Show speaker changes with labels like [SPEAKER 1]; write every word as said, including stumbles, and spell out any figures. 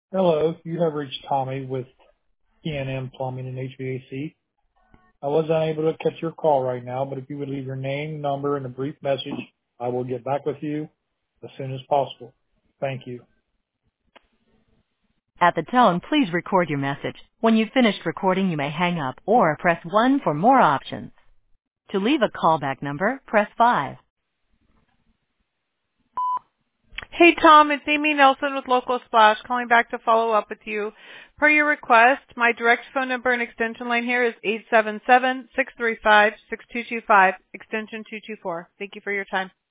[SPEAKER 1] Hello, you have reached Tommy with T and M Plumbing and H V A C. I was unable to catch your call right now, but if you would leave your name, number, and a brief message, I will get back with you as soon as possible. Thank you.
[SPEAKER 2] At the tone, please record your message. When you've finished recording, you may hang up or press one for more options. To leave a callback number, press five.
[SPEAKER 3] Hey Tom, it's Amy Nelson with Local Splash calling back to follow up with you. Per your request, my direct phone number and extension line here is eight seven seven, six three five, six two two five, extension two two four. Thank you for your time.